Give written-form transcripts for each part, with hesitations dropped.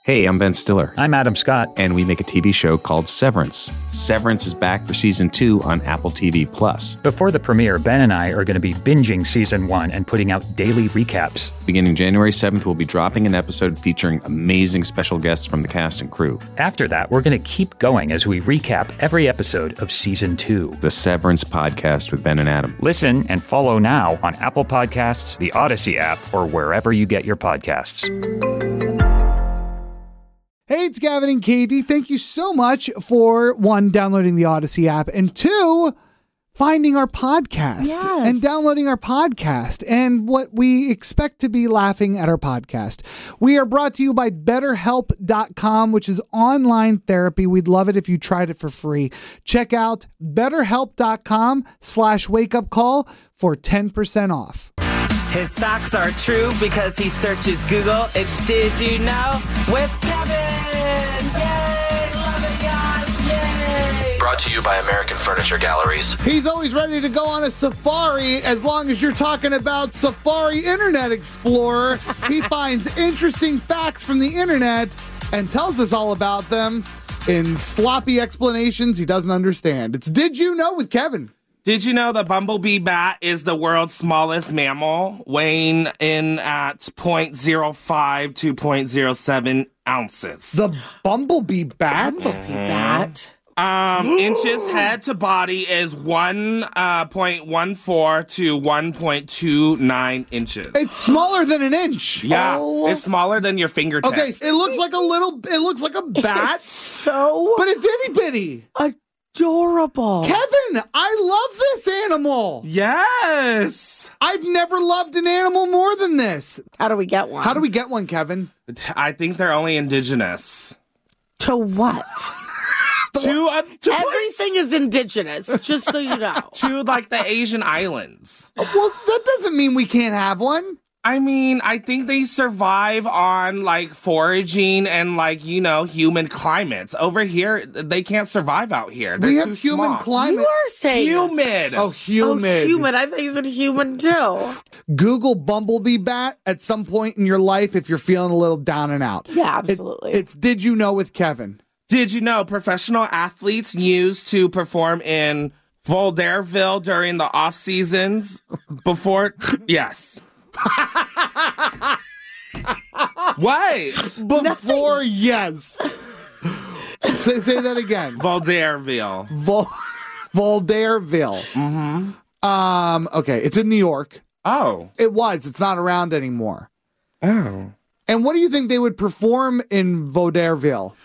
Hey, I'm Ben Stiller. I'm Adam Scott. And we make a TV show called Severance. Severance is back for season 2 on Apple TV+. Before the premiere, Ben and I are going to be binging season 1 and putting out daily recaps. Beginning January 7th, we'll be dropping an episode featuring amazing special guests from the cast and crew. After that, we're going to keep going as we recap every episode of season 2. The Severance Podcast with Ben and Adam. Listen and follow now on Apple Podcasts, the Odyssey app, or wherever you get your podcasts. Hey, it's Gavin and Katie. Thank you so much for, 1, downloading the Odyssey app, and 2, finding our podcast and downloading our podcast and what we expect to be laughing at our podcast. We are brought to you by BetterHelp.com, which is online therapy. We'd love it if you tried it for free. Check out BetterHelp.com/wakeupcall for 10% off. His facts are true because he searches Google. It's Did You Know with Kevin. Yay! Love it, guys. Yay! Brought to you by American Furniture Galleries. He's always ready to go on a safari as long as you're talking about Safari Internet Explorer. He finds interesting facts from the internet and tells us all about them in sloppy explanations he doesn't understand. It's Did You Know with Kevin. Did you know the bumblebee bat is the world's smallest mammal, weighing in at 0.05 to 0.07 ounces? The bumblebee bat? That. Inches head to body is 1.14 to 1.29 inches. It's smaller than an inch. Yeah, it's smaller than your fingertip. Okay, so it looks like a bat. So But it's itty bitty. adorable. Kevin, I love this animal. Yes. I've never loved an animal more than this. How do we get one? How do we get one, Kevin? I think they're only indigenous. To what? To Everything is indigenous, just so you know. to like the Asian islands. Well, that doesn't mean we can't have one. I mean, I think they survive on like foraging and like, you know, humid climates. Over here, they can't survive out here. They're We too have human small. climate. You are saying Humid. Oh, humid. Oh, human. I think you said human too. Google bumblebee bat at some point in your life if you're feeling a little down and out. Yeah, absolutely. It's Did You Know with Kevin. Did you know professional athletes used to perform in Vaudeville during the off seasons before? Yes. What? Before, yes. Say that again. Vaudeville. Vaudeville. Mm-hmm. Okay, it's in New York. Oh. It was. It's not around anymore. Oh. And what do you think they would perform in Vaudeville?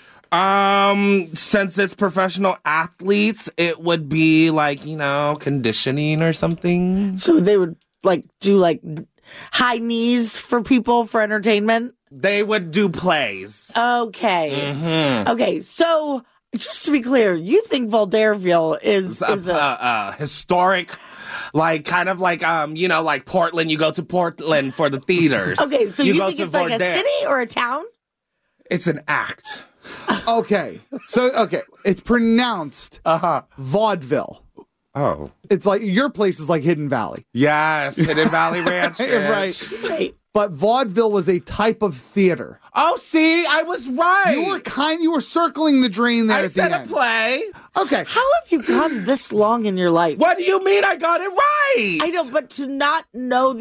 Since it's professional athletes, it would be like, you know, conditioning or something. So they would like do like high knees for people for entertainment? They would do plays. Okay. Mm-hmm. Okay, so just to be clear, you think Vaudeville is a historic, like kind of like you know, like Portland. You go to Portland for the theaters. Okay, so you go think to it's like a Vaudeville. city or a town? It's an act. Okay. It's pronounced vaudeville. Oh. It's like your place is like Hidden Valley. Yes, Hidden Valley Ranch. Right. Right. But vaudeville was a type of theater. Oh, see, I was right. You were circling the drain there I at the said end. a play. Okay. How have you gone this long in your life? What do you mean I got it right? I know, but to not know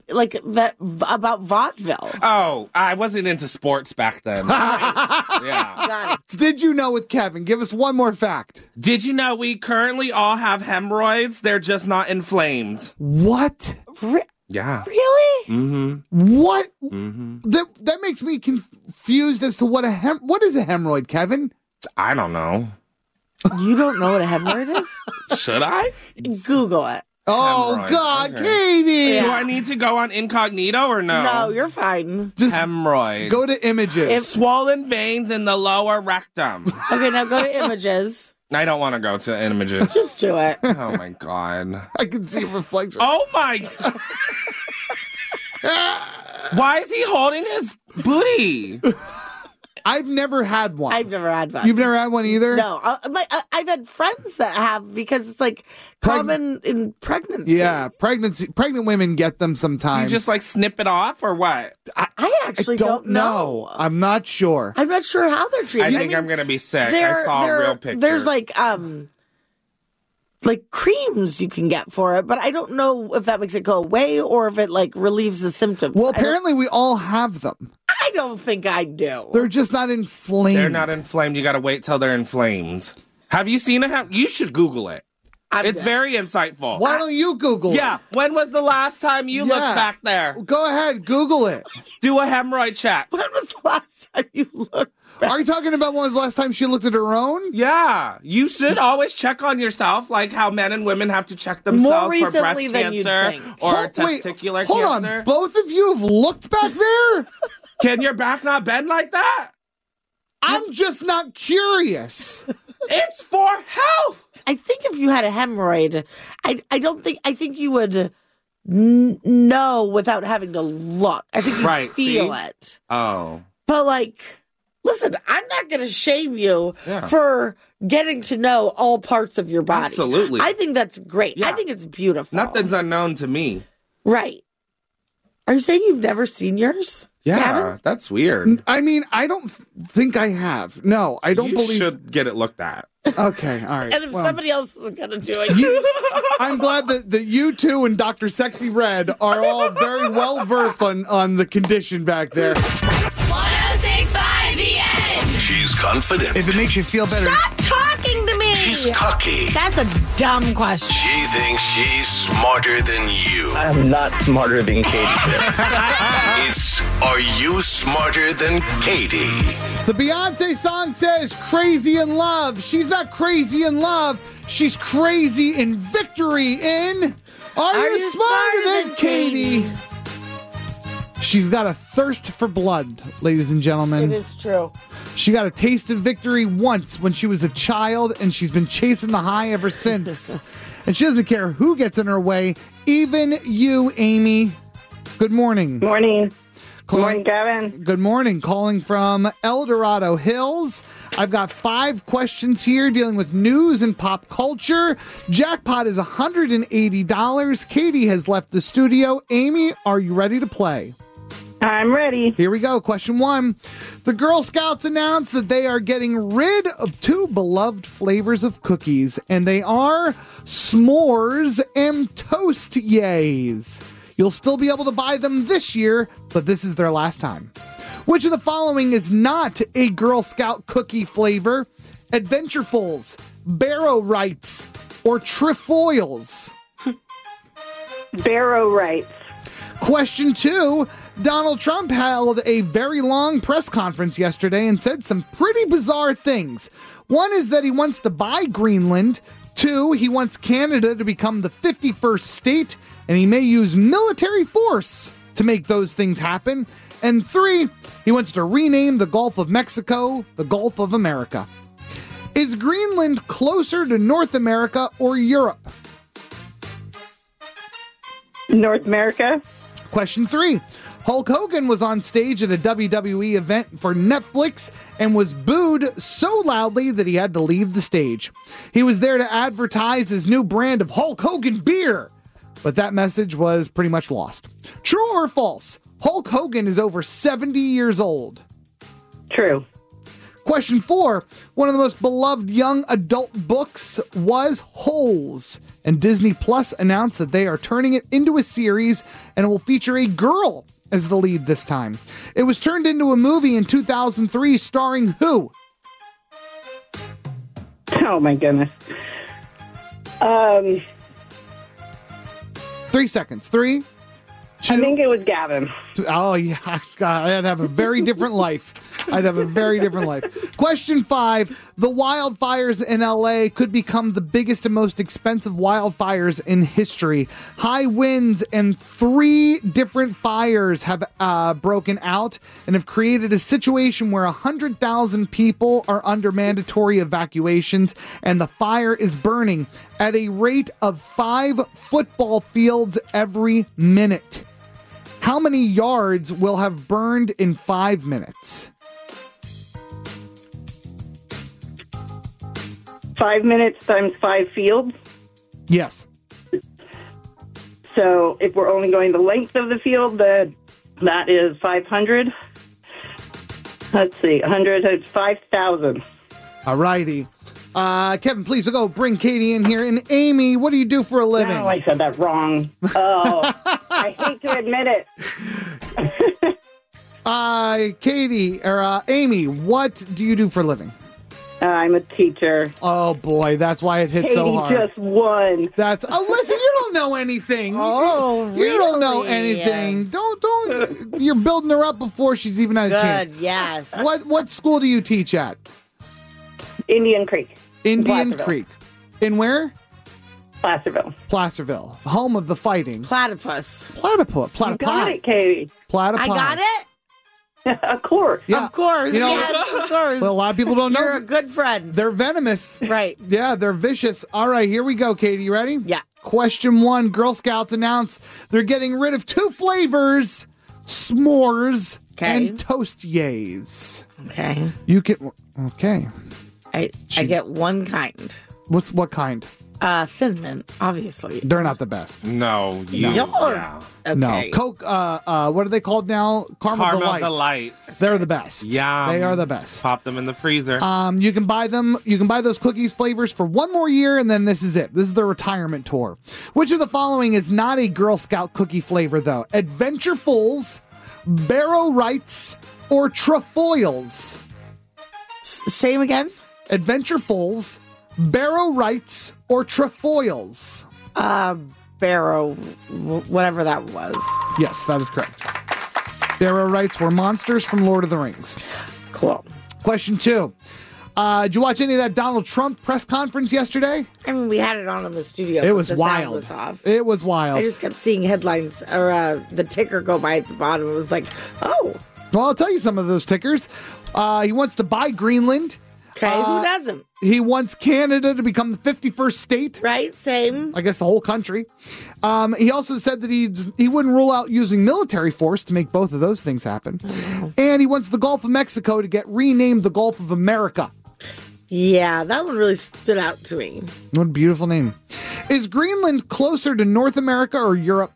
about vaudeville. Oh, I wasn't into sports back then. Yeah. Got it. Did you know with Kevin? Give us one more fact. Did you know we currently all have hemorrhoids? They're just not inflamed. What? Yeah. Really? Mm-hmm. What? Mm-hmm. That makes me confused as to what is a hemorrhoid, Kevin? I don't know. You don't know what a hemorrhoid is? Should I? Google it. Oh, Hemorrhoid, God, okay. Katie! Do I need to go on incognito or no? No, you're fine. Just Hemorrhoids. go to images. Swollen veins in the lower rectum. Okay, now go to images. I don't want to go to images. Just do it. Oh my God. I can see reflection. Oh my God. Why is he holding his booty? I've never had one. I've never had one. You've never had one either? No. I've had friends that have because it's like common in pregnancy. Yeah, pregnant women get them sometimes. Do you just like snip it off or what? I actually don't know. I'm not sure. I'm not sure how they're treated. I think I'm going to be sick. I saw a real picture. There's like creams you can get for it, but I don't know if that makes it go away or if it like relieves the symptoms. Well, apparently we all have them. I don't think I do. They're just not inflamed. They're not inflamed. You got to wait till they're inflamed. Have you seen it? You should Google it. It's very insightful. Why don't you Google it? Yeah. When was the last time you looked back there? Go ahead. Google it. Do a hemorrhoid check. When was the last time you looked back? Are you talking about when was the last time she looked at her own? Yeah. You should always check on yourself, like how men and women have to check themselves for breast cancer or testicular cancer. Hold on. Both of you have looked back there? Can your back not bend like that? I'm just not curious. It's for health. I think if you had a hemorrhoid, I think you would know without having to look. I think you feel it. Oh. But like, listen, I'm not going to shame you for getting to know all parts of your body. Absolutely. I think that's great. Yeah. I think it's beautiful. Nothing's unknown to me. Right. Are you saying you've never seen yours? Yeah, Gavin? that's weird. I mean, I don't think I have. No, I don't believe. You should get it looked at. Okay, all right. And if somebody else is going to do it. I'm glad that you two and Dr. Sexy Red are all very well versed on the condition back there. 106.5 The Edge. She's confident. If it makes you feel better. Stop talking to me. She's cocky. That's a dumb question. She thinks she's smarter than you. I'm not smarter than Katie. It's Are You Smarter Than Katie? The Beyonce song says crazy in love. She's not crazy in love. She's crazy in victory in Are You Smarter Than Katie? She's got a thirst for blood, ladies and gentlemen. It is true. She got a taste of victory once when she was a child, and she's been chasing the high ever since. And she doesn't care who gets in her way, even you, Amy. Good morning. Morning. Good morning, Gavin. Good morning. Calling from El Dorado Hills. I've got 5 questions here dealing with news and pop culture. Jackpot is $180. Katie has left the studio. Amy, are you ready to play? I'm ready. Here we go. Question 1. The Girl Scouts announced that they are getting rid of 2 beloved flavors of cookies, and they are s'mores and toast yays. You'll still be able to buy them this year, but this is their last time. Which of the following is not a Girl Scout cookie flavor? Adventurefuls, Barrow Rights, or Trefoils? Barrow Rights. Question 2. Donald Trump held a very long press conference yesterday and said some pretty bizarre things. One is that he wants to buy Greenland. 2, he wants Canada to become the 51st state, and he may use military force to make those things happen. And 3, he wants to rename the Gulf of Mexico the Gulf of America. Is Greenland closer to North America or Europe? North America. Question 3. Hulk Hogan was on stage at a WWE event for Netflix and was booed so loudly that he had to leave the stage. He was there to advertise his new brand of Hulk Hogan beer, but that message was pretty much lost. True or false? Hulk Hogan is over 70 years old. True. Question 4. One of the most beloved young adult books was Holes, and Disney Plus announced that they are turning it into a series and it will feature a girl as the lead this time. It was turned into a movie in 2003 starring who? Oh my goodness. 3 seconds. 3, 2. I think it was Gavin. Oh yeah, God, I'd have a very different life. Question 5. The wildfires in LA could become the biggest and most expensive wildfires in history. High winds and 3 different fires have broken out and have created a situation where 100,000 people are under mandatory evacuations, and the fire is burning at a rate of 5 football fields every minute. How many yards will have burned in 5 minutes? 5 minutes times 5 fields. Yes. So if we're only going the length of the field, then that is 500. Let's see, 100 is 5,000. All righty. Kevin, please go bring Katie in here. And Amy, what do you do for a living? Oh, I said that wrong. Oh, I hate to admit it. Katie, or Amy, what do you do for a living? I'm a teacher. Oh, boy, that's why it hit so hard. Katie just won. Listen, you don't know anything. Oh, really? You don't know anything. Don't. You're building her up before she's even had a chance. Good, yes. What school do you teach at? Indian Creek. Indian Creek. In where? Placerville. Home of the fighting. Platypus. Platypus. You got it, Katie. Platypus. I got it? Of course. Yeah. Of course. Yes, of course. Well, a lot of people don't know. You're a good friend. They're venomous. Right. Yeah, they're vicious. All right, here we go, Katie. You ready? Yeah. Question 1. Girl Scouts announced they're getting rid of 2 flavors, s'mores and Toastiers. Okay. You can... Okay. I get one kind. What kind? Thin Mint, obviously. They're not the best. No. Yeah. Okay. No. Coke, what are they called now? Caramel Delights. They're the best. Yeah. They are the best. Pop them in the freezer. You can buy them. You can buy those cookies flavors for 1 more year, and then this is it. This is their retirement tour. Which of the following is not a Girl Scout cookie flavor, though? Adventurefuls, Barrow Rights, or Trefoils? Same again? Adventurefuls, Barrow Rights, or Trefoils? Barrow, whatever that was. Yes, that is correct. Barrow Rights were monsters from Lord of the Rings. Cool. Question 2. Did you watch any of that Donald Trump press conference yesterday? I mean, we had it on in the studio. It was the wild. Sound was off. It was wild. I just kept seeing headlines or the ticker go by at the bottom. It was like, oh. Well, I'll tell you some of those tickers. He wants to buy Greenland. Okay, who doesn't? He wants Canada to become the 51st state. Right, same. I guess the whole country. He also said that he wouldn't rule out using military force to make both of those things happen. And he wants the Gulf of Mexico to get renamed the Gulf of America. Yeah, that one really stood out to me. What a beautiful name. Is Greenland closer to North America or Europe?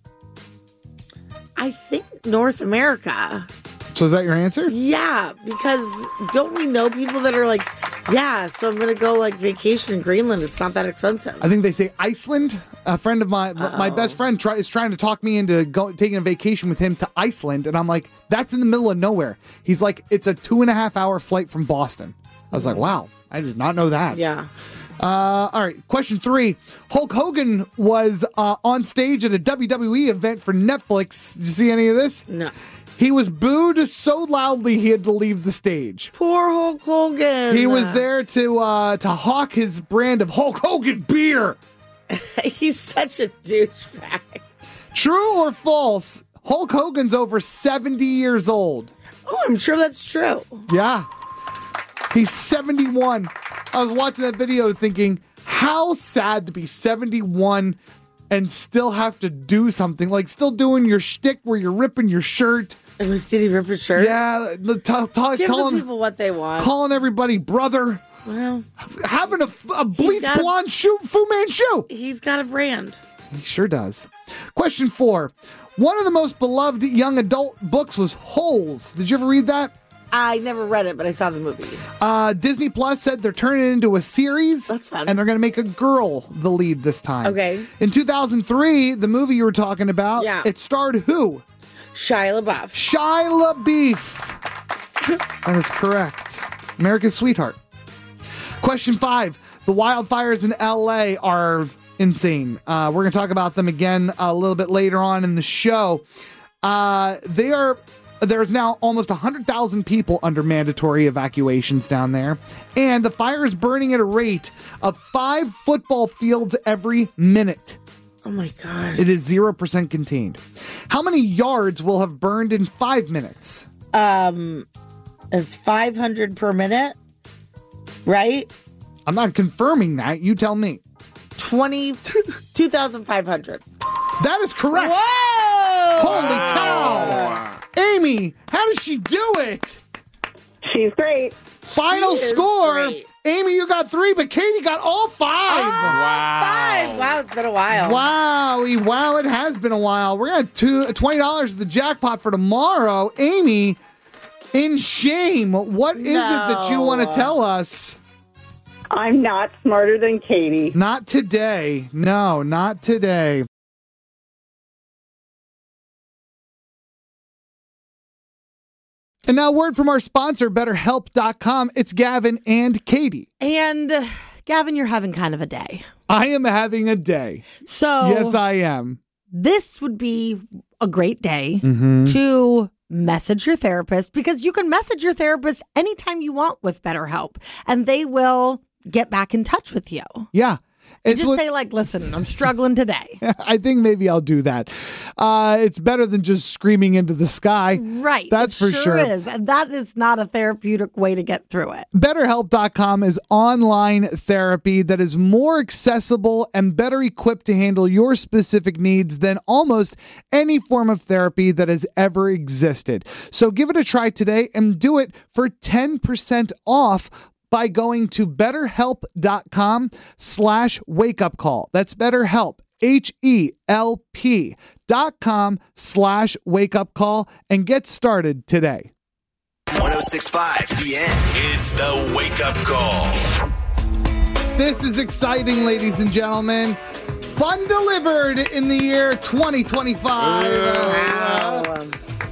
I think North America. So is that your answer? Yeah, because don't we know people that are like, yeah, so I'm going to go like vacation in Greenland. It's not that expensive. I think they say Iceland. A friend of mine, my best friend is trying to talk me into taking a vacation with him to Iceland. And I'm like, that's in the middle of nowhere. He's like, it's a 2.5 hour flight from Boston. I was like, wow, I did not know that. Yeah. All right, question 3. Hulk Hogan was on stage at a WWE event for Netflix. Did you see any of this? No. He was booed so loudly he had to leave the stage. Poor Hulk Hogan. He was there to hawk his brand of Hulk Hogan beer. He's such a douchebag. True or false? Hulk Hogan's over 70 years old. Oh, I'm sure that's true. Yeah. He's 71. I was watching that video thinking, how sad to be 71 and still have to do something, like still doing your shtick where you're ripping your shirt. Did he rip his shirt? Yeah. Give the people what they want. Calling everybody brother. Well, having a bleach blonde Fu Manchu. He's got a brand. He sure does. Question 4. One of the most beloved young adult books was Holes. Did you ever read that? I never read it, but I saw the movie. Disney Plus said they're turning it into a series. That's fun. And they're going to make a girl the lead this time. Okay. In 2003, the movie you were talking about, it starred who? Shia LaBeouf. Shia LaBeouf. That is correct. America's sweetheart. Question 5. The wildfires in LA are insane. We're going to talk about them again a little bit later on in the show. There's now almost 100,000 people under mandatory evacuations down there. And the fire is burning at a rate of 5 football fields every minute. Oh my God. It is 0% contained. How many yards will have burned in 5 minutes? It's 500 per minute, right? I'm not confirming that. You tell me. 2,500. That is correct. Whoa! Holy cow! Amy, how does she do it? She's great. Final score, great. Amy, you got 3, but Katie got all 5. Wow. 5. Wow, it's been a while. Wow, it has been a while. We're at $20 at the jackpot for tomorrow. Amy, in shame, what is it that you want to tell us? I'm not smarter than Katie. Not today. No, not today. And now, word from our sponsor, BetterHelp.com. It's Gavin and Katie. And Gavin, you're having kind of a day. I am having a day. So yes, I am. This would be a great day to message your therapist, because you can message your therapist anytime you want with BetterHelp, and they will get back in touch with you. Yeah. Say, listen, I'm struggling today. I think maybe I'll do that. It's better than just screaming into the sky. Right. That's for sure. Is. And that is not a therapeutic way to get through it. BetterHelp.com is online therapy that is more accessible and better equipped to handle your specific needs than almost any form of therapy that has ever existed. So give it a try today and do it for 10% off by going to BetterHelp.com/wakeupcall. That's BetterHelp, HELP.com/wakeupcall, and get started today. 106.5 The End. It's the Wake Up Call. This is exciting, ladies and gentlemen. Fun delivered in the year 2025. Wow.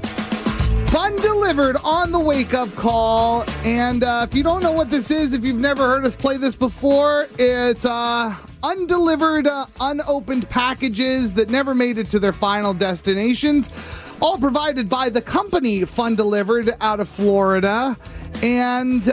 Fun delivered on the wake-up call. And if you don't know what this is, if you've never heard us play this before, it's undelivered, unopened packages that never made it to their final destinations, all provided by the company Fun Delivered out of Florida. And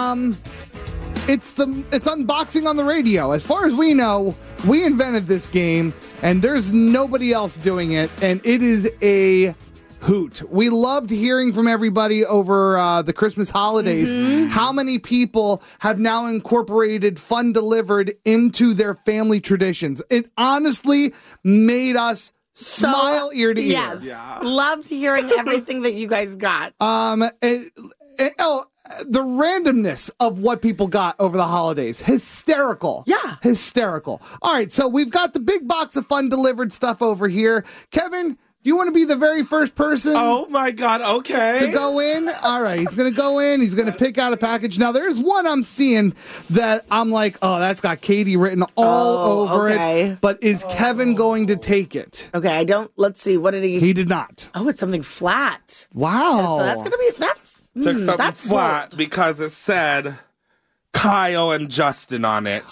it's unboxing on the radio. As far as we know, we invented this game, and there's nobody else doing it, and it is a hoot. We loved hearing from everybody over the Christmas holidays. How many people have now incorporated Fun Delivered into their family traditions? It honestly made us smile ear to ear. Yes. Yeah. Loved hearing everything that you guys got. The randomness of what people got over the holidays. Hysterical. Yeah. Hysterical. All right, so we've got the big box of Fun Delivered stuff over here. Kevin, do you want to be the very first person? Oh, my God. Okay. To go in? All right. He's going to go in. He's going to pick out a package. Now, there's one I'm seeing that I'm like, oh, that's got Katie written all over it. But is Kevin going to take it? Okay, let's see. What did he? He did not. Oh, it's something flat. Wow. So that's going to be, Took something that's flat bold. because it said Kyle and Justin on it.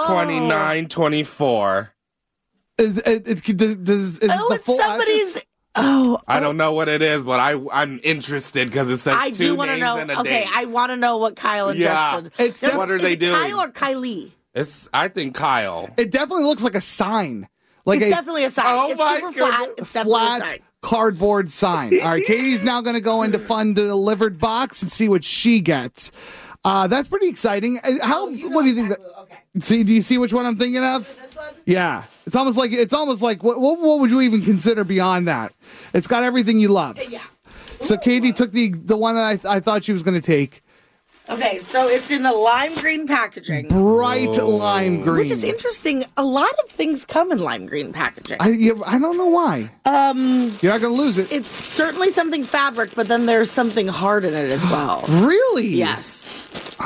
6/29/24. Is it's the full somebody's. address? I don't know what it is, but I'm interested because it says I two do want to names know. and a Okay, date. I want to know what Kyle and Justin. What are they doing? Kyle or Kylie? I think Kyle. It definitely looks like a sign. It's definitely a sign. Oh it's my super flat. It's definitely a sign. Cardboard sign. All right, Katie's now going to go into Fun Delivered box and see what she gets. That's pretty exciting. What do you think? Okay. See, do you see which one I'm thinking of? This one? Yeah, it's almost like what would you even consider beyond that? It's got everything you love. Yeah. So Katie took the one that I thought she was going to take. Okay, so it's in a lime green packaging. Bright lime green. Which is interesting. A lot of things come in lime green packaging. I don't know why. You're not going to lose it. It's certainly something fabric, but then there's something hard in it as well. Really? Yes.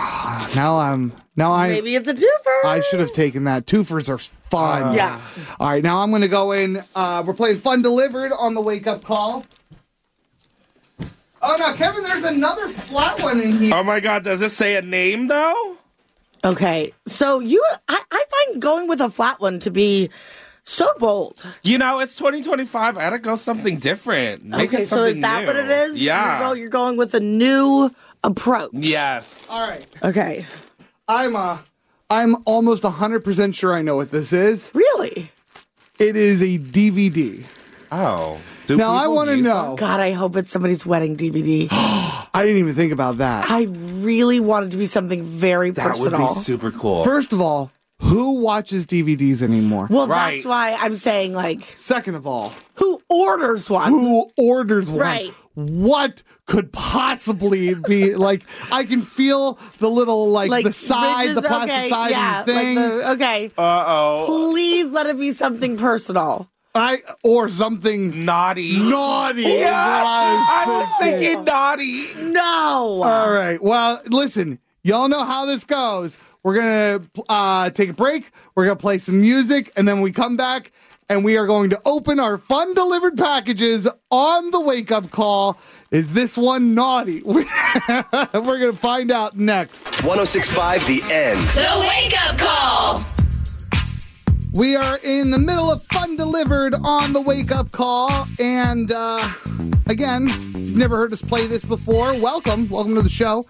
Maybe it's a twofer. I should have taken that. Twofers are fun. Yeah. All right, now I'm going to go in. We're playing Fun Delivered on the wake up call. Oh, now, Kevin, there's another flat one in here. Oh, my God. Does it say a name, though? Okay. So I find going with a flat one to be so bold. You know, it's 2025. I got to go something different. Make it so is something that new. what it is? Yeah. You're going with a new approach. Yes. All right. Okay. I'm almost 100% sure I know what this is. Really? It is a DVD. Oh. Now I want to know. God, I hope it's somebody's wedding DVD. I didn't even think about that. I really want it to be something very personal. That would be super cool. First of all, Who watches DVDs anymore? Well, Right. that's why I'm saying, like, Second of all, who orders one? who orders one? Right. What could possibly be like? I can feel the little like the side, ridges, the plastic okay, side yeah, of the thing. okay. Uh-oh. Please let it be something personal. Or something Naughty. naughty. Yeah, I was thinking. thinking naughty. No. All right. Well, listen, y'all know how this goes. We're going to take a break. We're going to play some music. And then we come back and we are going to open our fun delivered packages on the wake up call. Is this one naughty? We're going to find out next. 106.5 The End. The Wake Up Call. We are in the middle of fun delivered on the wake up call. And again, if you've never heard us play this before, welcome to the show.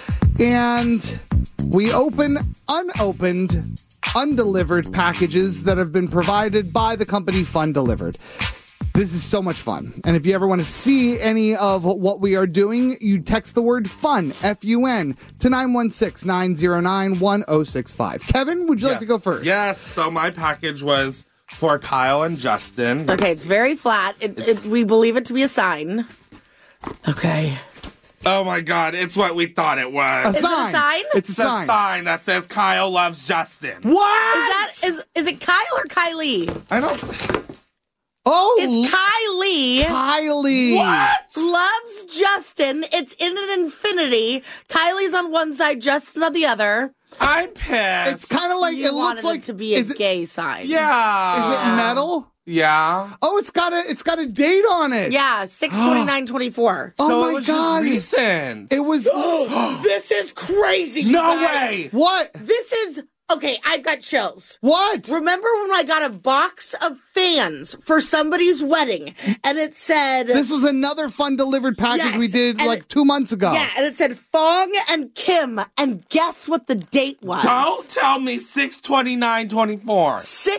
And we open unopened, undelivered packages that have been provided by the company Fun Delivered. This is so much fun. And if you ever want to see any of what we are doing, you text the word FUN, F-U-N, to 916-909-1065. Kevin, would you like to go first? Yes, so my package was for Kyle and Justin. Okay, it's very flat. We believe it to be a sign. Okay. Oh my God, it's what we thought it was. Is it a sign? It's a It's sign. a sign that says Kyle loves Justin. What? Is it Kyle or Kylie? I don't... Oh, It's Kylie. Kylie. What? Loves Justin. It's in an infinity. Kylie's on one side, Justin's on the other. I'm pissed. It's kind of like, You it looks wanted like, it to be a gay sign. Yeah. is it metal? Yeah. Oh, it's got a date on it. Yeah, 6/29/24. Oh So my it was God. just recent. It was. This is crazy. you No guys. way. What? This is okay. I've got chills. What? Remember when I got a box of fans for somebody's wedding, and it said This was another fun delivered package Yes, we did and like 2 months ago. Yeah, and it said Fong and Kim, and guess what the date was? Don't tell me 6/29/24.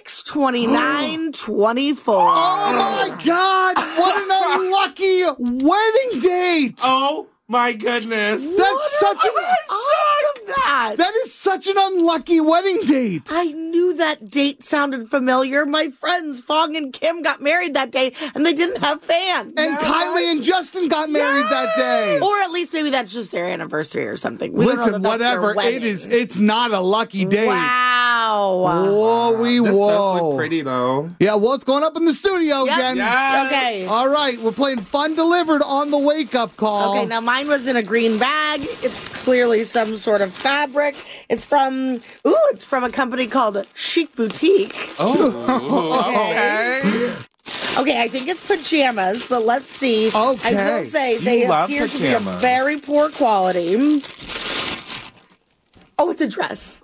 6/29/24. Oh my God! What an unlucky wedding date! Oh my goodness. That's such an That is such an unlucky wedding date. I knew that date sounded familiar. My friends Fong and Kim got married that day, and they didn't have fans. And Kylie and Justin got married that day. Or at least maybe that's just their anniversary or something. We don't know Listen, that that's their whatever wedding. it is, it's not a lucky day. Wow. Whoa, This does whoa. look pretty though. Yeah, well, it's going up in the studio Yep. again. Yes. Okay. All right, we're playing Fun Delivered on the wake up call. Okay, now mine was in a green bag. It's clearly some sort of fabric. It's from a company called Chic Boutique. Oh, Okay. Okay, I think it's pajamas, but let's see. Okay. I will say they You love appear to be of pajamas. very poor quality. Oh, it's a dress.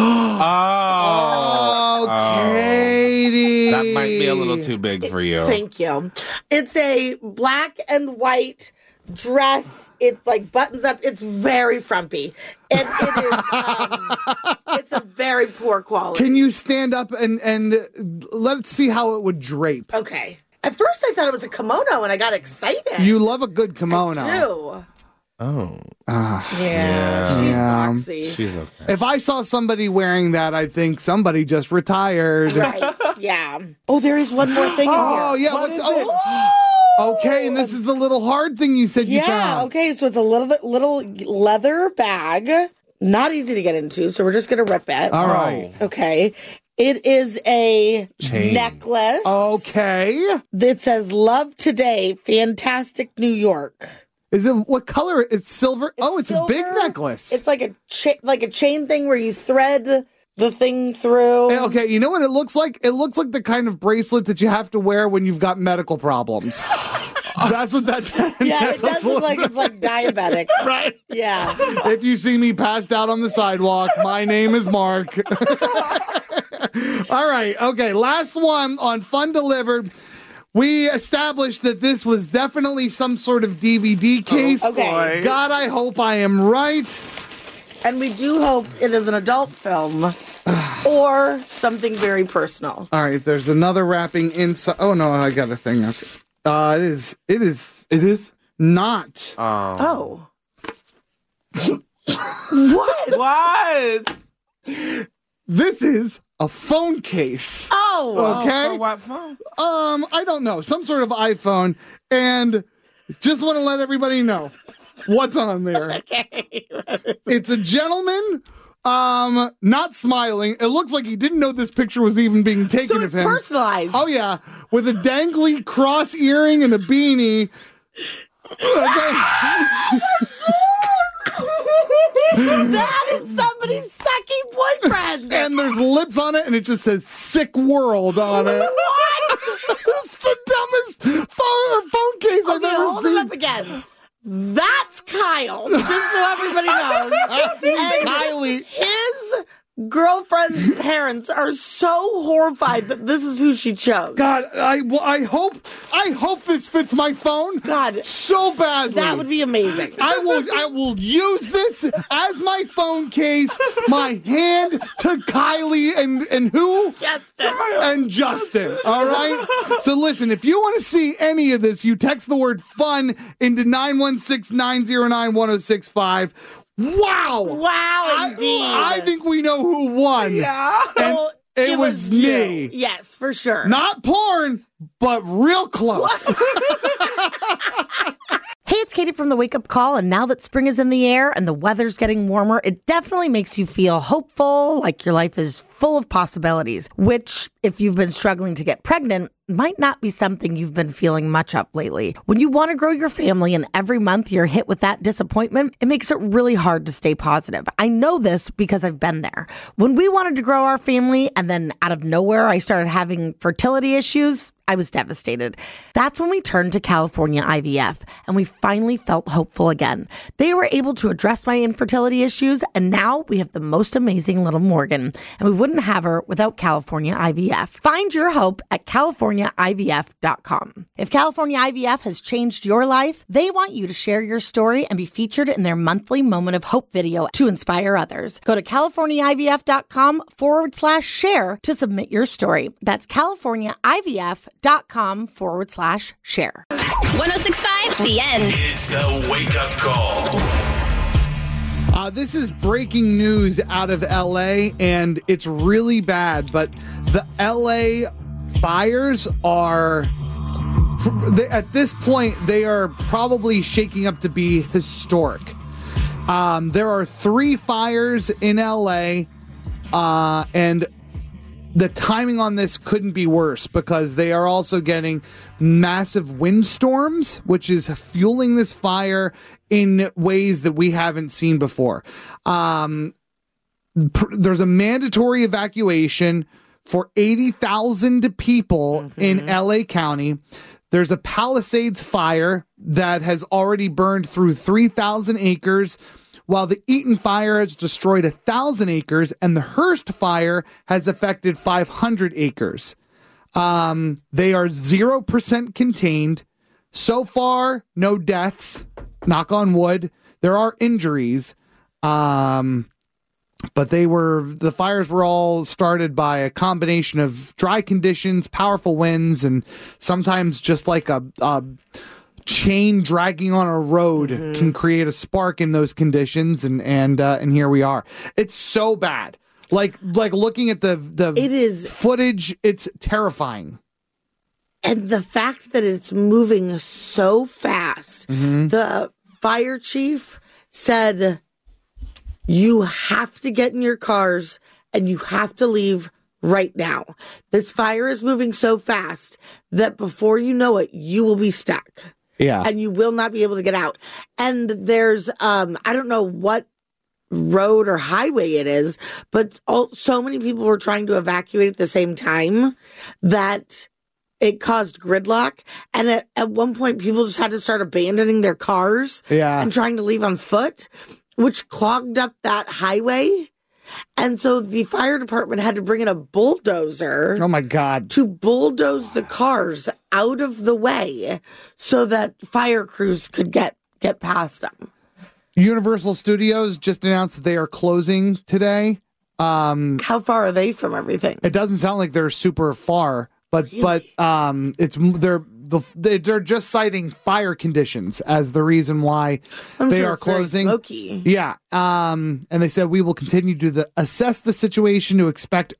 Oh, Katie. That might be a little too big for you. Thank you. It's a black and white dress. It's like buttons up. It's very frumpy. And it is, it's a very poor quality. Can you stand up and let's see how it would drape? Okay. At first I thought it was a kimono and I got excited. You love a good kimono. I do. Oh. Yeah. She's Yeah. boxy. She's okay. If I saw somebody wearing that, I think somebody just retired. Right. Yeah. Oh, there is one more thing in here. Oh, yeah. What What's is it? Okay, and this is the little hard thing you said you Yeah. found. Okay. So it's a little leather bag. Not easy to get into. So we're just gonna rip it. All right. Okay. It is a Chain. necklace. Okay. That says "Love Today, Fantastic New York." Is it what color? It's silver. It's a big silver. necklace. It's like a chain thing where you thread the thing through. Okay, you know what it looks like? It looks like the kind of bracelet that you have to wear when you've got medical problems. That's what that. Yeah, it does look like it's like diabetic. Right. Yeah. If you see me passed out on the sidewalk, my name is Mark. All right. Okay. Last one on Fun Delivered. We established that this was definitely some sort of DVD case. Okay. God, I hope I am right. And we do hope it is an adult film or something very personal. All right. There's another wrapping inside. Oh, no. I got a thing. Okay. It is not. Oh. What? This is a phone case. Oh, okay. For what phone? I don't know, some sort of iPhone, and just want to let everybody know what's on there. Okay. It's a gentleman, not smiling. It looks like he didn't know this picture was even being taken So of it's him. personalized. Oh yeah, with a dangly cross earring and a beanie. That is somebody's sucky boyfriend. And there's lips on it, and it just says "Sick World" on it. What? It's the dumbest phone case I've ever hold seen. it up again. That's Kyle, just so everybody knows. And Kylie. his girlfriend's parents are so horrified that this is who she chose. God, I hope this fits my phone. God, so badly. That would be amazing. I will use this as my phone case. My hand to Kylie and who? Justin. And Justin. All right. So listen, if you want to see any of this, you text the word "fun" into 916-909-1065. Wow. Wow, indeed. I think we know who won. Yeah. And it was me. You. Yes, for sure. Not porn, but real close. Hey, it's Katie from the Wake Up Call, and now that spring is in the air and the weather's getting warmer, it definitely makes you feel hopeful, like your life is full of possibilities, which, if you've been struggling to get pregnant, might not be something you've been feeling much of lately. When you want to grow your family and every month you're hit with that disappointment, it makes it really hard to stay positive. I know this because I've been there. When we wanted to grow our family and then out of nowhere I started having fertility issues, I was devastated. That's when we turned to California IVF, and we finally felt hopeful again. They were able to address my infertility issues, and now we have the most amazing little Morgan, and we wouldn't have her without California IVF. Find your hope at CaliforniaIVF.com. If California IVF has changed your life, they want you to share your story and be featured in their monthly Moment of Hope video to inspire others. Go to CaliforniaIVF.com/share to submit your story. That's CaliforniaIVF.com/share. 1065, The End. It's the Wake Up Call. This is breaking news out of LA, and it's really bad, but the LA fires are, at this point, they are probably shaking up to be historic. There are 3 fires in LA, and the timing on this couldn't be worse because they are also getting massive windstorms, which is fueling this fire in ways that we haven't seen before. There's a mandatory evacuation for 80,000 people in LA County. There's a Palisades fire that has already burned through 3,000 acres, while the Eaton fire has destroyed 1,000 acres, and the Hearst fire has affected 500 acres. They are 0% contained. So far, no deaths. Knock on wood. There are injuries. But the fires were all started by a combination of dry conditions, powerful winds, and sometimes just like a chain dragging on a road can create a spark in those conditions, and here we are. It's so bad. Like looking at the footage, it's terrifying. And the fact that it's moving so fast, the fire chief said, you have to get in your cars and you have to leave right now. This fire is moving so fast that before you know it, you will be stuck. Yeah. And you will not be able to get out. And there's, I don't know what road or highway it is, but so many people were trying to evacuate at the same time that it caused gridlock. And at one point, people just had to start abandoning their cars and trying to leave on foot, which clogged up that highway. And so the fire department had to bring in a bulldozer. Oh, my God. To bulldoze the cars out of the way so that fire crews could get past them. Universal Studios just announced that they are closing today. How far are they from everything? It doesn't sound like they're super far, but really? But they're just citing fire conditions as the reason why they are closing. Very smoky. Yeah. And they said we will continue to assess the situation we expect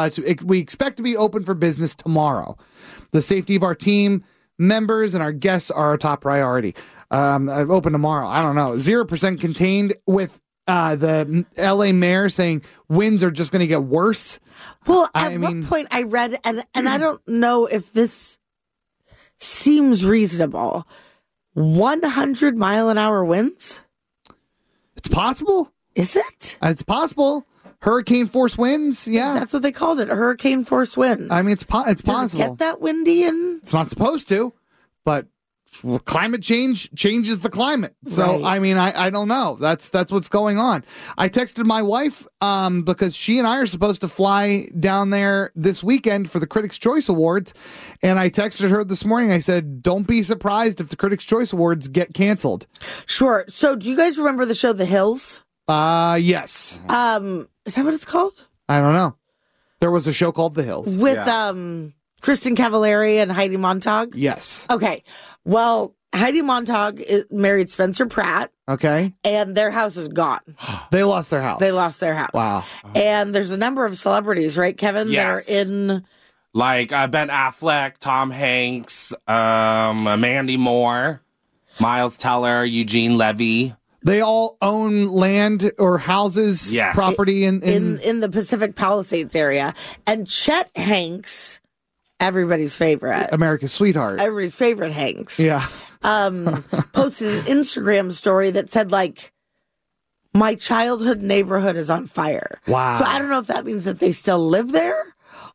to be open for business tomorrow. The safety of our team members and our guests are our top priority. Open tomorrow. I don't know. 0% contained with the LA mayor saying winds are just going to get worse. Well, at one point I read, and I don't know if this seems reasonable, 100-mile-an-hour winds? It's possible. Is it? It's possible. Hurricane force winds. Yeah. That's what they called it. Hurricane force winds. I mean, it's possible. Does it get that windy? It's not supposed to, but climate change changes the climate. So, Right. I mean, I don't know. That's what's going on. I texted my wife because she and I are supposed to fly down there this weekend for the Critics' Choice Awards. And I texted her this morning. I said, don't be surprised if the Critics' Choice Awards get canceled. Sure. So do you guys remember the show The Hills? Yes. Is that what it's called? I don't know. There was a show called The Hills. With Kristen Cavallari and Heidi Montag? Yes. Okay. Well, Heidi Montag married Spencer Pratt. Okay. And their house is gone. They lost their house. They lost their house. Wow. And there's a number of celebrities, right, Kevin, Yes. that are in... Like Ben Affleck, Tom Hanks, Mandy Moore, Miles Teller, Eugene Levy. They all own land or houses, Yes. property in the Pacific Palisades area. And Chet Hanks, everybody's favorite. America's sweetheart. Everybody's favorite Hanks. Yeah. Posted an Instagram story that said, like, my childhood neighborhood is on fire. Wow. So I don't know if that means that they still live there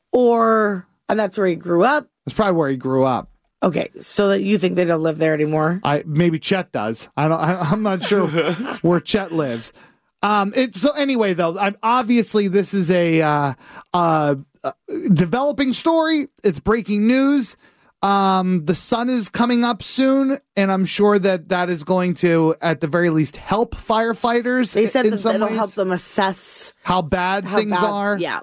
and that's where he grew up. That's probably where he grew up. Okay, so that you think they don't live there anymore? Maybe Chet does. I'm not sure where Chet lives. So anyway, though, obviously this is a developing story. It's breaking news. The sun is coming up soon, and I'm sure that is going to, at the very least, help firefighters. They said in that some it'll ways, help them assess how bad things are. Yeah.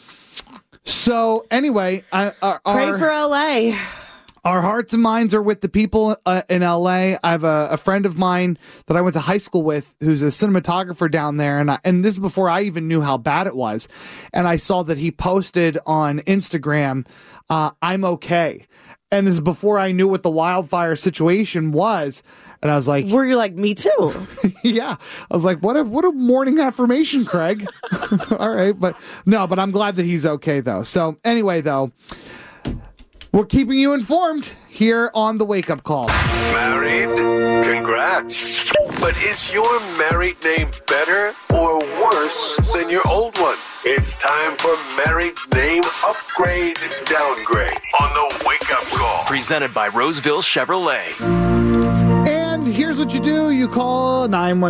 So anyway, Pray for LA. Our hearts and minds are with the people in LA. I have a friend of mine that I went to high school with who's a cinematographer down there. And this is before I even knew how bad it was. And I saw that he posted on Instagram, I'm okay. And this is before I knew what the wildfire situation was. And I was like, were you like, me too? Yeah. I was like, what a morning affirmation, Craig. All right. But I'm glad that he's okay, though. So anyway, though, we're keeping you informed here on the Wake Up Call. Married? Congrats. But is your married name better or worse than your old one? It's time for Married Name Upgrade Downgrade on the Wake Up Call. Presented by Roseville Chevrolet. And here's what you do. You call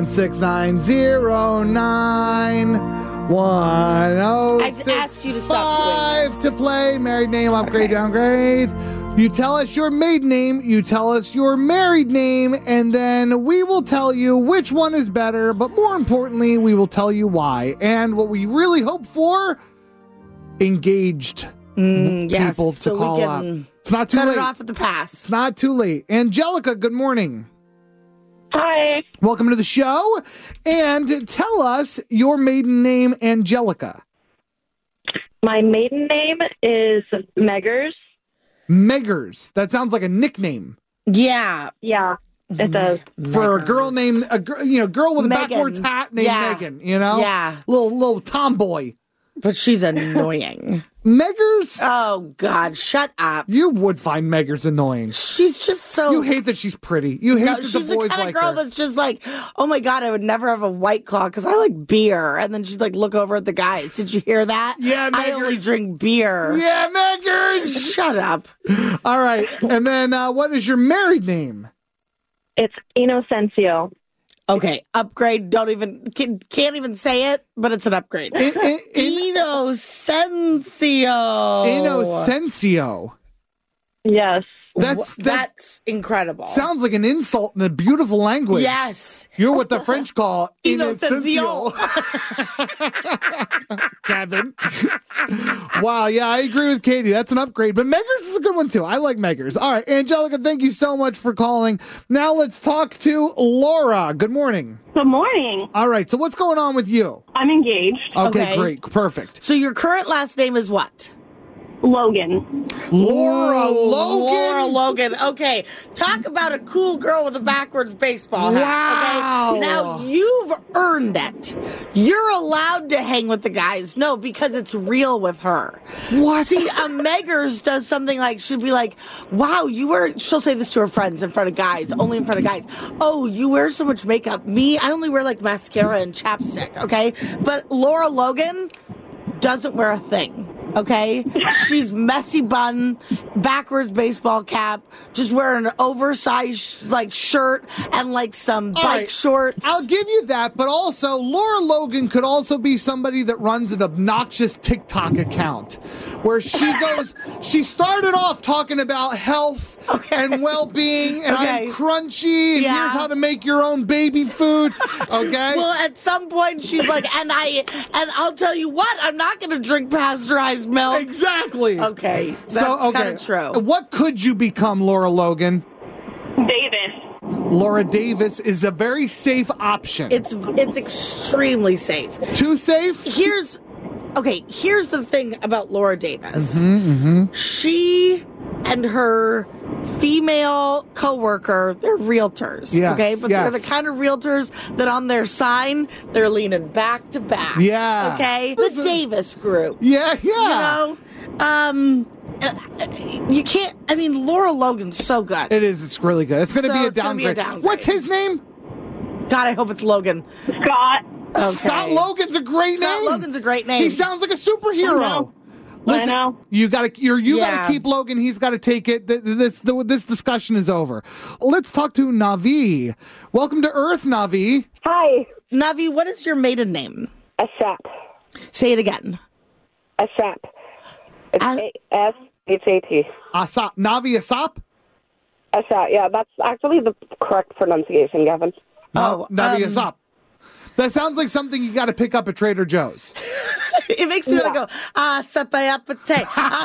916-909-1065 I've asked you to stop doing this. to play Married Name Upgrade Downgrade. You tell us your maiden name, you tell us your married name, and then we will tell you which one is better, but more importantly, we will tell you why. And what we really hope for, engaged people to call up. It's not too late. Cut it off at the pass. It's not too late. Angelica, good morning. Hi. Welcome to the show. And tell us your maiden name, Angelica. My maiden name is Meggers. Meggers. That sounds like a nickname. Yeah. Yeah, it does. For a girl named, girl with a Megan. backwards hat named Megan, Yeah. Little tomboy. But she's annoying. Meggers? Oh, God, shut up. You would find Meggers annoying. She's just so... You hate that she's pretty. You hate that she's the boys the kind like of girl her. that's just like, oh my God, I would never have a White Claw because I like beer. And then she'd like look over at the guys. Did you hear that? Yeah, I only Meggers. drink beer. Yeah, Meggers! Shut up. All right. And then what is your married name? It's Inocencio. Okay, upgrade. Can't even say it, but it's an upgrade. Inocencio. Inocencio. Yes. That's incredible. Sounds like an insult in a beautiful language. Yes. You're what the French call Inocencio. Kevin. Wow, yeah, I agree with Katie. That's an upgrade. But Meggers is a good one, too. I like Meggers. All right, Angelica, thank you so much for calling. Now let's talk to Laura. Good morning. Good morning. All right, so what's going on with you? I'm engaged. Okay, great. Perfect. So your current last name is what? Logan. Laura Logan? Laura Logan. Okay. Talk about a cool girl with a backwards baseball hat. Wow. Okay. Now you've earned it. You're allowed to hang with the guys. No, because it's real with her. What? See, Meggers does something like, she'd be like, wow, she'll say this to her friends in front of guys, only in front of guys. Oh, you wear so much makeup. Me, I only wear like mascara and chapstick. Okay. But Laura Logan doesn't wear a thing. Okay, she's messy bun, backwards baseball cap, just wearing an oversized like shirt and like some bike shorts. I'll give you that, but also Laura Logan could also be somebody that runs an obnoxious TikTok account where she started off talking about health and well-being and I'm crunchy and here's how to make your own baby food. Okay. Well, at some point she's like, and I'll tell you what, I'm not going to drink pasteurized milk. Exactly. Okay. That's kind of true. What could you become, Laura Logan? Davis. Laura Davis is a very safe option. It's extremely safe. Too safe? Here's the thing about Laura Davis. She and her female coworker, they're realtors, okay? But they're the kind of realtors that on their sign, they're leaning back to back. Yeah. Okay? The Davis group. Yeah. You know? You can't, Laura Logan's so good. It is. It's really good. It's going to be a downgrade. What's his name? God, I hope it's Logan. Scott. Okay. Scott Logan's a great name. Scott Logan's a great name. He sounds like a superhero. Listen, I know. You got to keep Logan. He's got to take it. This discussion is over. Let's talk to Navi. Welcome to Earth, Navi. Hi. Navi, what is your maiden name? Asap. Say it again. Asap. It's A-S-H-A-T. Asap. Navi Asap? Asap, yeah. That's actually the correct pronunciation, Gavin. Navi Asap. That sounds like something you got to pick up at Trader Joe's. It makes me want to go, sapayapate.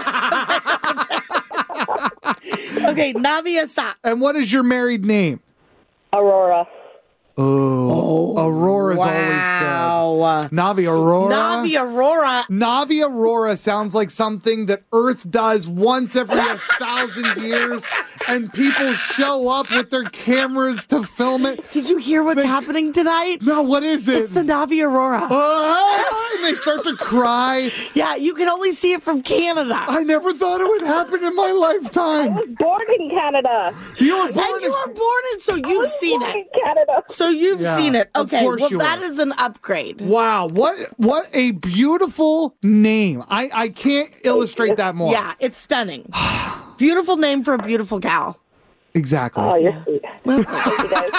Okay, Navi Asap. And what is your married name? Aurora. Oh, Aurora's always good. Navi Aurora. Navi Aurora. Navi Aurora sounds like something that Earth does once every 1,000 years, and people show up with their cameras to film it. Did you hear what's happening tonight? No, what is it? It's the Navi Aurora. And they start to cry. Yeah, you can only see it from Canada. I never thought it would happen in my lifetime. I was born in Canada. You were born in, so you've seen it. In Canada. So you've seen it. of Okay, course well, you that were. is an upgrade. Wow, what a beautiful name. I can't illustrate that more. Yeah, it's stunning. Beautiful name for a beautiful gal. Exactly. Oh, you're sweet. Well, thank you, guys.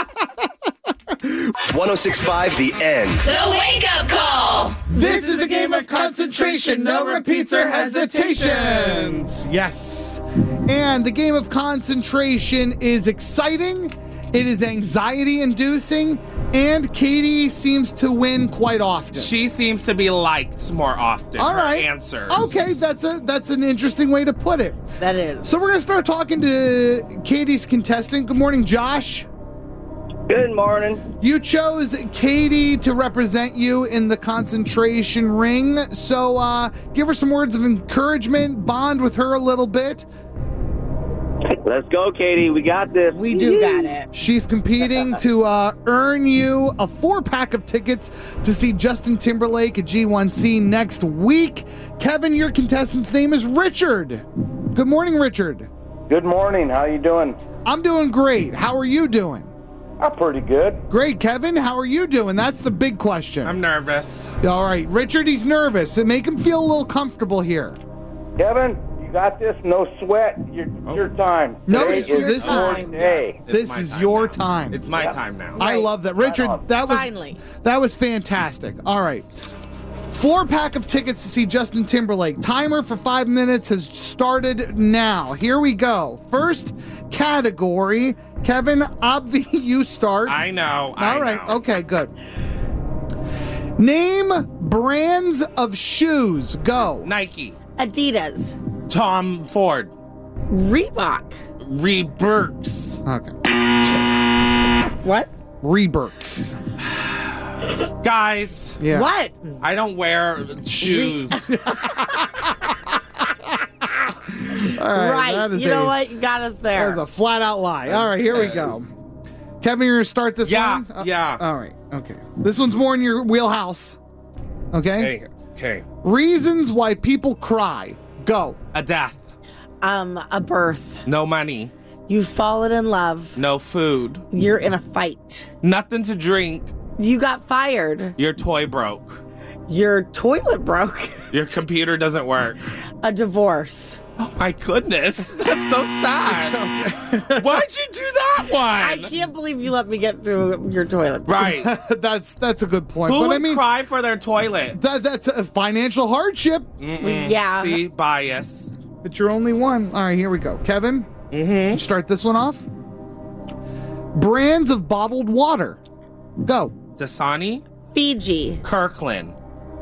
106.5 The End. The Wake Up Call. This is the game of concentration. No repeats or hesitations. Yes. And the game of concentration is exciting. It is anxiety-inducing. And Katie seems to win quite often. She seems to be liked more often. All right. Her answers. Okay, that's an interesting way to put it. That is. So we're going to start talking to Katie's contestant. Good morning, Josh. Good morning. You chose Katie to represent you in the concentration ring. So give her some words of encouragement, bond with her a little bit. Let's go, Katie. We got this. We do got it. She's competing to earn you a 4-pack of tickets to see Justin Timberlake at G1C next week. Kevin, your contestant's name is Richard. Good morning, Richard. Good morning. How you doing? I'm doing great. How are you doing? I'm pretty good. Great. Kevin, how are you doing? That's the big question. I'm nervous. All right. Richard, he's nervous. Make him feel a little comfortable here. Kevin, you got this. No sweat. Your time. No, Today this your is day. this is your time. It's my time now. I love that, Richard. That was fantastic. All right. 4-pack of tickets to see Justin Timberlake. Timer for 5 minutes has started now. Here we go. First category. Kevin, Obvi, you start. I know. All right. Okay, good. Name brands of shoes. Go. Nike. Adidas. Tom Ford. Reebok. Reebok. Okay. What? Reeboks. Guys. Yeah. What? I don't wear shoes. All right. Right. That is You know what? You got us there. That is a flat out lie. All right, here we go. Kevin, you're going to start this one? Yeah. All right. Okay. This one's more in your wheelhouse. Okay? Okay. Reasons why people cry. Go. A death. A birth. No money. You've fallen in love. No food. You're in a fight. Nothing to drink. You got fired. Your toy broke. Your toilet broke. Your computer doesn't work. A divorce. Oh my goodness. That's so sad. Why'd you do that one? I can't believe you let me get through your toilet. Right. That's a good point. Who but would I mean, cry for their toilet? That's a financial hardship. Yeah. See, bias. It's your only one. All right, here we go. Kevin, start this one off. Brands of bottled water. Go. Dasani. Fiji. Kirkland.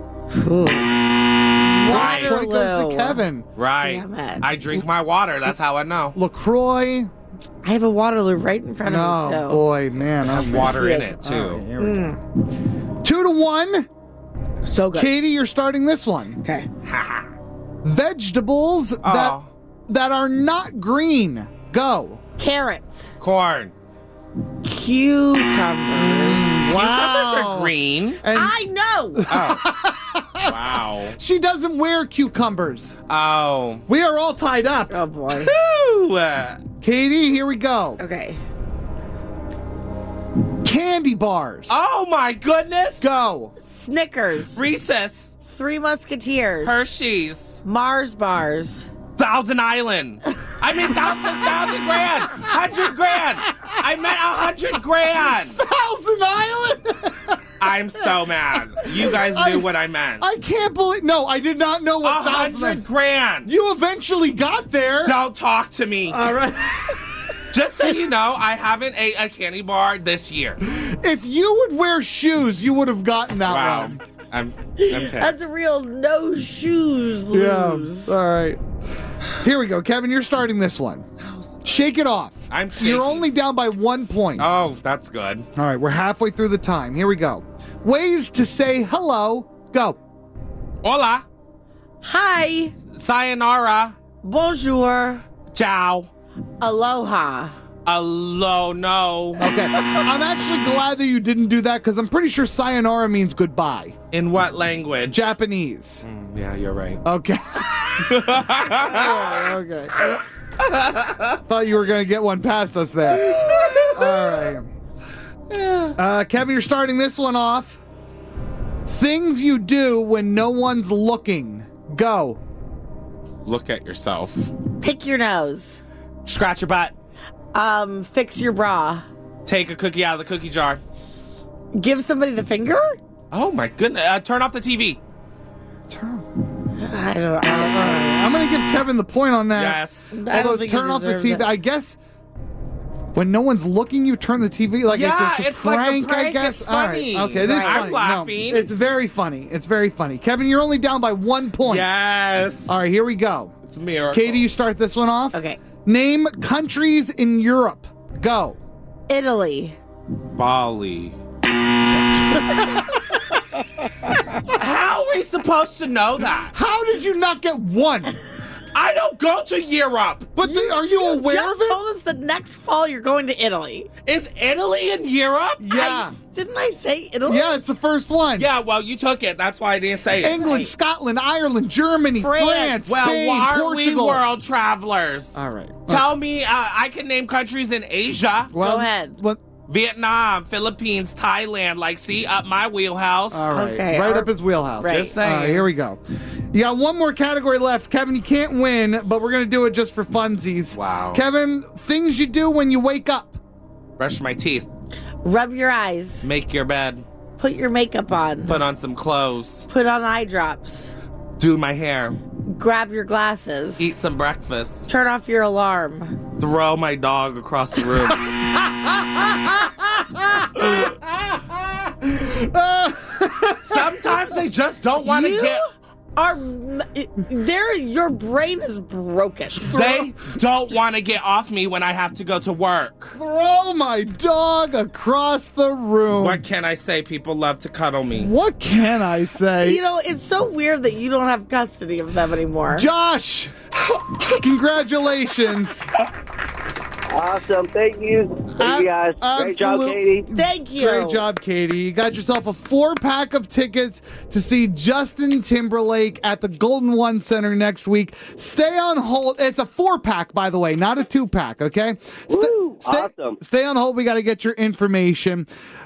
Point goes to Kevin. Right. Damn it. I drink my water. That's how I know. LaCroix. I have a Waterloo right in front of me. Oh, So. boy, man. It has water in it, too. All right, here we go. 2-1. So good. Katie, you're starting this one. Okay. Vegetables that are not green. Go. Carrots. Corn. Cucumbers. Cucumbers are green. And I know. Wow. she doesn't wear cucumbers. Oh. We are all tied up. Oh, boy. Katie, here we go. Okay. Candy bars. Oh, my goodness. Go. Snickers. Reese's. Three Musketeers. Hershey's. Mars bars. Thousand Island. I mean, thousand grand. 100 grand. I meant 100 grand. Thousand Island. I'm so mad. You guys knew what I meant. I can't believe. No, I did not know what 100 grand. You eventually got there. Don't talk to me. All right. Just so you know, I haven't ate a candy bar this year. If you would wear shoes, you would have gotten that one. I'm pissed. That's a real no shoes lose. Yeah. All right. Here we go. Kevin, you're starting this one. Shake it off. I'm shaking. You're only down by 1 point. Oh, that's good. All right, we're halfway through the time. Here we go. Ways to say hello. Go. Hola. Hi. Sayonara. Bonjour. Ciao. Aloha. Hello, no. Okay. I'm actually glad that you didn't do that because I'm pretty sure sayonara means goodbye. In what language? Japanese. Yeah, you're right. Okay. Okay. Thought you were going to get one past us there. All right. Kevin, you're starting this one off. Things you do when no one's looking. Go. Look at yourself. Pick your nose. Scratch your butt. Fix your bra. Take a cookie out of the cookie jar. Give somebody the finger? Oh my goodness. Turn off the TV. I don't know. I'm going to give Kevin the point on that. Yes. Although turn off the TV, I guess when no one's looking, you turn the TV like Yeah, if it's a it's like a prank, I prank, guess. it's All funny. right. Okay, it is Right. funny. I'm laughing. No, it's very funny. It's very funny. Kevin, you're only down by 1 point. Yes. All right, here we go. It's a miracle. Katie, you start this one off. Okay. Name countries in Europe. Go. Italy. Bali. How are we supposed to know that? How did you not get one? I don't go to Europe. But are you aware just of it? told us that next fall you're going to Italy. Is Italy in Europe? Yeah. Didn't I say Italy? Yeah, it's the first one. Yeah, well, you took it. That's why I didn't say it. England, Scotland, Ireland, Germany, France, Well, Spain, why are Portugal. we world travelers? All right. Tell me, I can name countries in Asia. Well, Go ahead. What? Vietnam, Philippines, Thailand. Like, see, up my wheelhouse. All right. Okay, Right our- up his wheelhouse. Right. Just saying. All right, here we go. You got one more category left. Kevin, you can't win, but we're going to do it just for funsies. Wow. Kevin, things you do when you wake up. Brush my teeth. Rub your eyes. Make your bed. Put your makeup on. Put on some clothes. Put on eye drops. Do my hair. Grab your glasses. Eat some breakfast. Turn off your alarm. Throw my dog across the room. just don't want to get... Your brain is broken. They don't want to get off me when I have to go to work. Throw my dog across the room. What can I say? People love to cuddle me. What can I say? You know, it's so weird that you don't have custody of them anymore. Josh, congratulations. Awesome. Thank you. Thank you, guys. Great job, Katie. Thank you. Great job, Katie. You got yourself a 4-pack of tickets to see Justin Timberlake at the Golden One Center next week. Stay on hold. It's a 4-pack, by the way, not a 2-pack, okay? Awesome. Stay on hold. We got to get your information.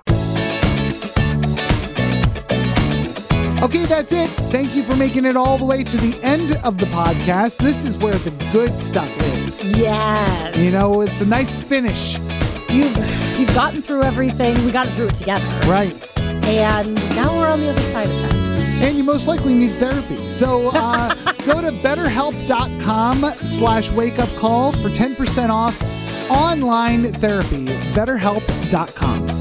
Okay, that's it. Thank you for making it all the way to the end of the podcast. This is where the good stuff is. Yes. You know, it's a nice finish. You've gotten through everything. We got through it together. Right. And now we're on the other side of that. And you most likely need therapy. So go to betterhelp.com/wakeupcall for 10% off online therapy. betterhelp.com.